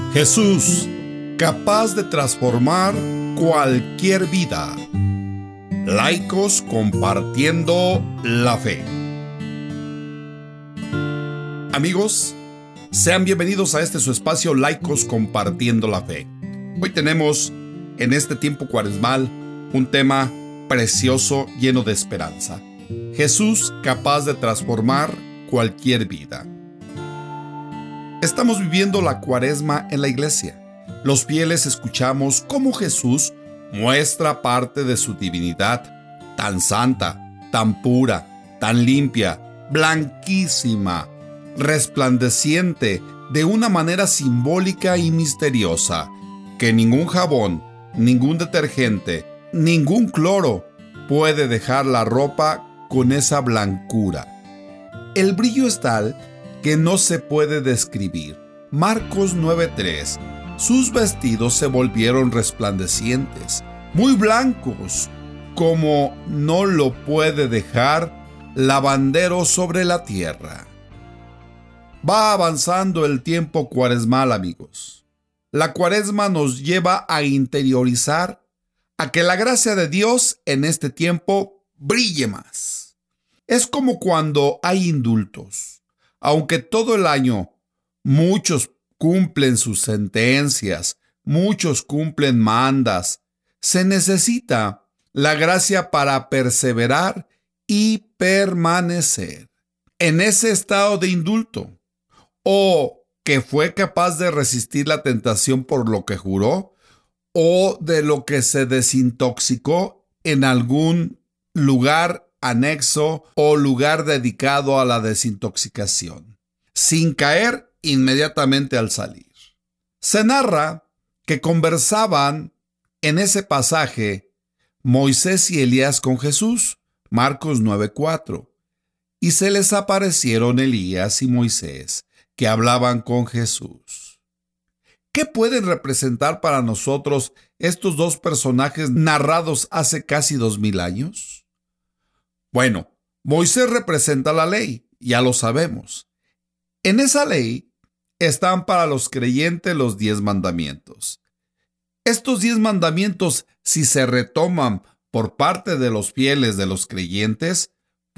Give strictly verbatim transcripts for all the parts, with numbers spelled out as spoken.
Jesús, capaz de transformar cualquier vida. Laicos compartiendo la fe. Amigos, sean bienvenidos a este su espacio Laicos compartiendo la fe. Hoy tenemos en este tiempo cuaresmal un tema precioso lleno de esperanza. Jesús capaz de transformar cualquier vida. Estamos viviendo la cuaresma en la iglesia. Los fieles escuchamos cómo Jesús muestra parte de su divinidad, tan santa, tan pura, tan limpia, blanquísima, resplandeciente, de una manera simbólica y misteriosa, que ningún jabón, ningún detergente, ningún cloro puede dejar la ropa con esa blancura. El brillo es tal que no se puede describir. Marcos nueve tres. Sus vestidos se volvieron resplandecientes, muy blancos, como no lo puede dejar lavandero sobre la tierra. Va avanzando el tiempo cuaresmal, amigos. La cuaresma nos lleva a interiorizar, a que la gracia de Dios en este tiempo brille más. Es como cuando hay indultos. Aunque todo el año muchos cumplen sus sentencias, muchos cumplen mandas, se necesita la gracia para perseverar y permanecer en ese estado de indulto, o que fue capaz de resistir la tentación por lo que juró, o de lo que se desintoxicó en algún lugar anexo o lugar dedicado a la desintoxicación, sin caer inmediatamente al salir. Se narra que conversaban en ese pasaje Moisés y Elías con Jesús, Marcos nueve cuatro, y se les aparecieron Elías y Moisés, que hablaban con Jesús. ¿Qué pueden representar para nosotros estos dos personajes narrados hace casi dos mil años? Bueno, Moisés representa la ley, ya lo sabemos. En esa ley están para los creyentes los diez mandamientos. Estos diez mandamientos, si se retoman por parte de los fieles de los creyentes,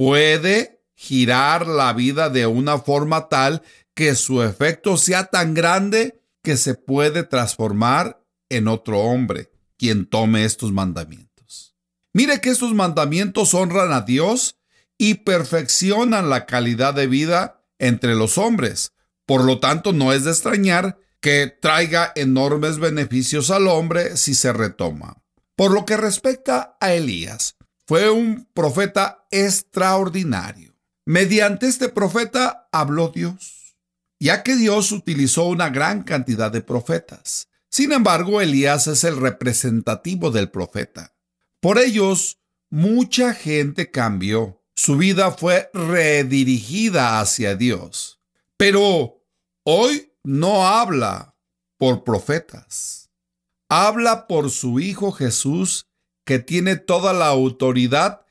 puede girar la vida de una forma tal que su efecto sea tan grande que se puede transformar en otro hombre, quien tome estos mandamientos. Mire que estos mandamientos honran a Dios y perfeccionan la calidad de vida entre los hombres. Por lo tanto, no es de extrañar que traiga enormes beneficios al hombre si se retoma. Por lo que respecta a Elías, fue un profeta extraordinario. Mediante este profeta habló Dios, ya que Dios utilizó una gran cantidad de profetas. Sin embargo, Elías es el representativo del profeta. Por ellos, mucha gente cambió. Su vida fue redirigida hacia Dios. Pero hoy no habla por profetas. Habla por su Hijo Jesús, que tiene toda la autoridad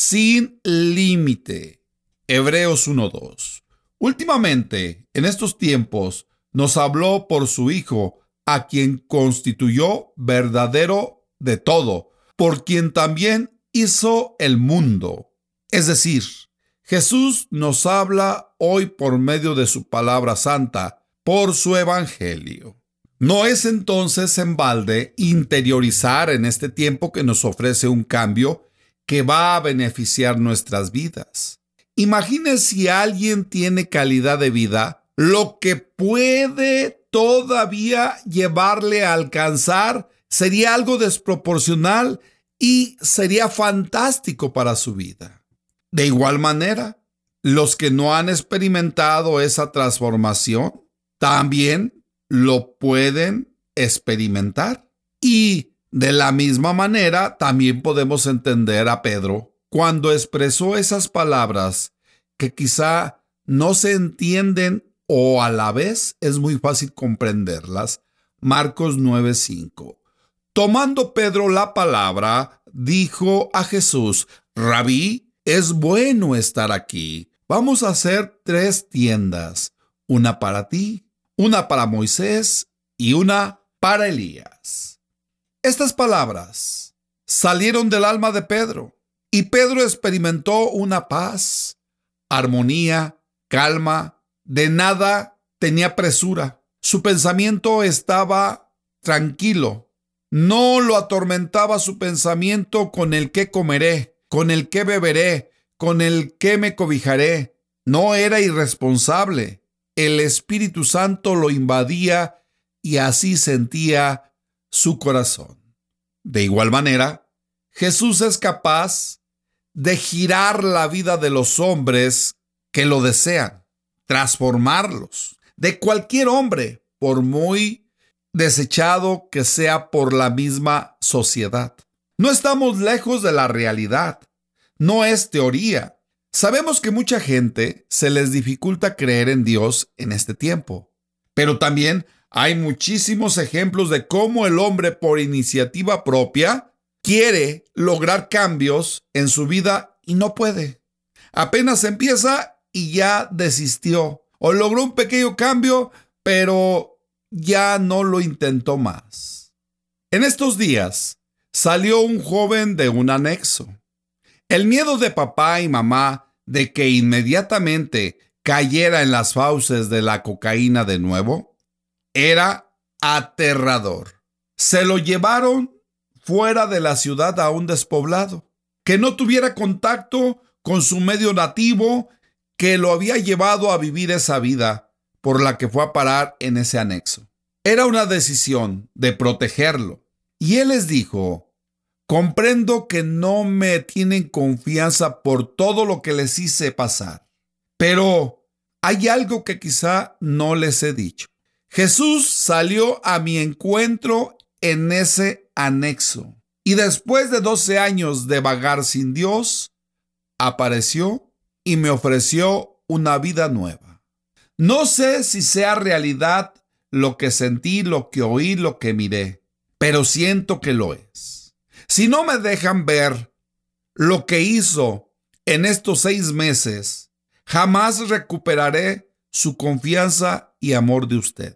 sin límite. Hebreos uno dos. Últimamente, en estos tiempos, nos habló por su Hijo, a quien constituyó verdadero de todo, por quien también hizo el mundo. Es decir, Jesús nos habla hoy por medio de su palabra santa, por su evangelio. No es entonces en balde interiorizar en este tiempo que nos ofrece un cambio que va a beneficiar nuestras vidas. Imagine si alguien tiene calidad de vida, lo que puede todavía llevarle a alcanzar sería algo desproporcional y sería fantástico para su vida. De igual manera, los que no han experimentado esa transformación también lo pueden experimentar. Y de la misma manera también podemos entender a Pedro cuando expresó esas palabras que quizá no se entienden o a la vez es muy fácil comprenderlas. Marcos nueve cinco. Tomando Pedro la palabra, dijo a Jesús: Rabí, es bueno estar aquí. Vamos a hacer tres tiendas, una para ti, una para Moisés y una para Elías. Estas palabras salieron del alma de Pedro, y Pedro experimentó una paz, armonía, calma. De nada tenía presura. Su pensamiento estaba tranquilo. No lo atormentaba su pensamiento con el qué comeré, con el qué beberé, con el qué me cobijaré. No era irresponsable. El Espíritu Santo lo invadía y así sentía su corazón. De igual manera, Jesús es capaz de girar la vida de los hombres que lo desean, transformarlos, de cualquier hombre, por muy desechado que sea por la misma sociedad. No estamos lejos de la realidad. No es teoría. Sabemos que mucha gente se les dificulta creer en Dios en este tiempo, pero también hay muchísimos ejemplos de cómo el hombre por iniciativa propia quiere lograr cambios en su vida y no puede. Apenas empieza y ya desistió, o logró un pequeño cambio, pero ya no lo intentó más. En estos días salió un joven de un anexo. El miedo de papá y mamá de que inmediatamente cayera en las fauces de la cocaína de nuevo era aterrador. Se lo llevaron fuera de la ciudad a un despoblado, que no tuviera contacto con su medio nativo, que lo había llevado a vivir esa vida por la que fue a parar en ese anexo. Era una decisión de protegerlo. Y él les dijo: comprendo que no me tienen confianza por todo lo que les hice pasar, pero hay algo que quizá no les he dicho. Jesús salió a mi encuentro en ese anexo, y después de doce años de vagar sin Dios, apareció y me ofreció una vida nueva. No sé si sea realidad lo que sentí, lo que oí, lo que miré, pero siento que lo es. Si no me dejan ver lo que hizo en estos seis meses, jamás recuperaré su confianza y amor de ustedes.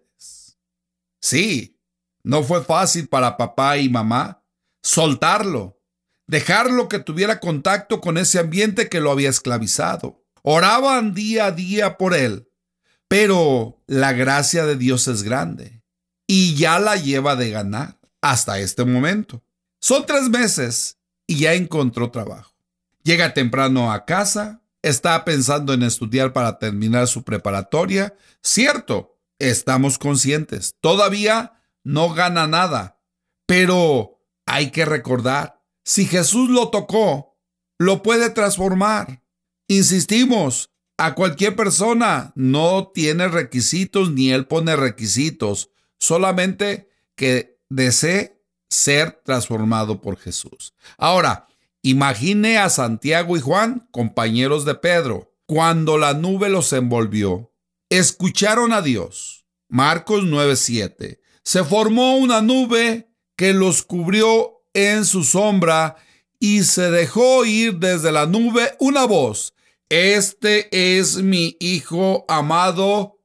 Sí, no fue fácil para papá y mamá soltarlo, dejarlo que tuviera contacto con ese ambiente que lo había esclavizado. Oraban día a día por él, pero la gracia de Dios es grande y ya la lleva de ganar hasta este momento. Son tres meses y ya encontró trabajo. Llega temprano a casa, está pensando en estudiar para terminar su preparatoria. Cierto, estamos conscientes, todavía no gana nada, pero hay que recordar, si Jesús lo tocó, lo puede transformar. Insistimos, a cualquier persona no tiene requisitos ni él pone requisitos, solamente que desee ser transformado por Jesús. Ahora, imagine a Santiago y Juan, compañeros de Pedro, cuando la nube los envolvió. Escucharon a Dios. Marcos nueve siete. Se formó una nube que los cubrió en su sombra y se dejó oír desde la nube una voz: este es mi Hijo amado,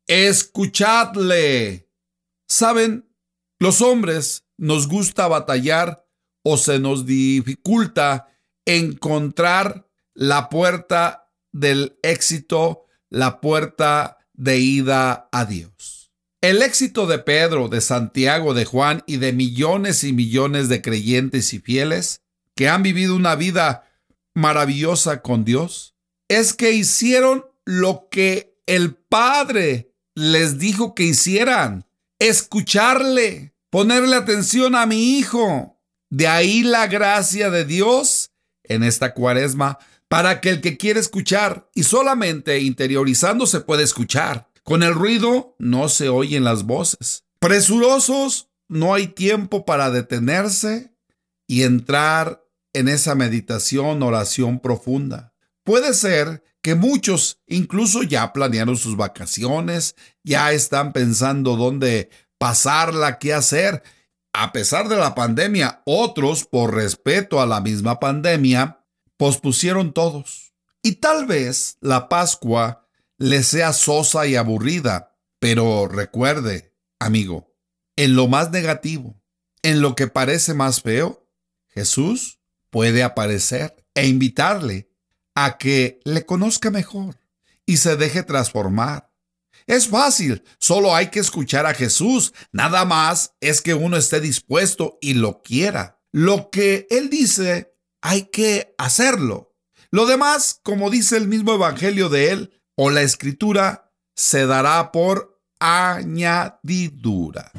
escuchadle. Saben, los hombres nos gusta batallar o se nos dificulta encontrar la puerta del éxito, la puerta de ida a Dios. El éxito de Pedro, de Santiago, de Juan y de millones y millones de creyentes y fieles que han vivido una vida maravillosa con Dios es que hicieron lo que el Padre les dijo que hicieran: escucharle, ponerle atención a mi Hijo. De ahí la gracia de Dios en esta Cuaresma para que el que quiere escuchar, y solamente interiorizándose puede escuchar. Con el ruido no se oyen las voces. Presurosos, no hay tiempo para detenerse y entrar en esa meditación, oración profunda. Puede ser que muchos incluso ya planearon sus vacaciones, ya están pensando dónde pasarla, qué hacer. A pesar de la pandemia, otros, por respeto a la misma pandemia, pospusieron todos. Y tal vez la Pascua les sea sosa y aburrida, pero recuerde, amigo, En lo más negativo, en lo que parece más feo, Jesús puede aparecer e invitarle a que le conozca mejor y se deje transformar. Es fácil, solo hay que escuchar a Jesús. Nada más es que uno esté dispuesto y lo quiera. Lo que Él dice, hay que hacerlo. Lo demás, como dice el mismo Evangelio de Él o la Escritura, se dará por añadidura.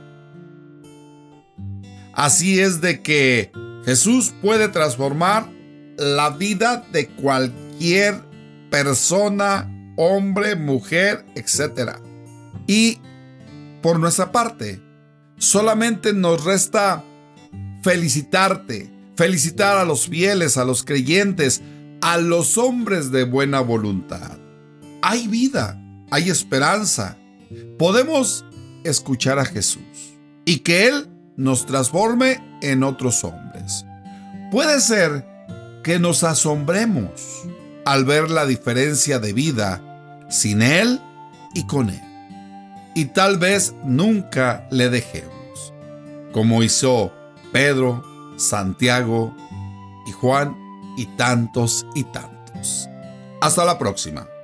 Así es de que Jesús puede transformar la vida de cualquier persona, hombre, mujer, etcétera. Y por nuestra parte, solamente nos resta felicitarte, felicitar a los fieles, a los creyentes, a los hombres de buena voluntad. Hay vida, hay esperanza. Podemos escuchar a Jesús y que Él nos transforme en otros hombres. Puede ser que nos asombremos al ver la diferencia de vida sin Él y con Él. Y tal vez nunca le dejemos, como hizo Pedro, Santiago y Juan y tantos y tantos. Hasta la próxima.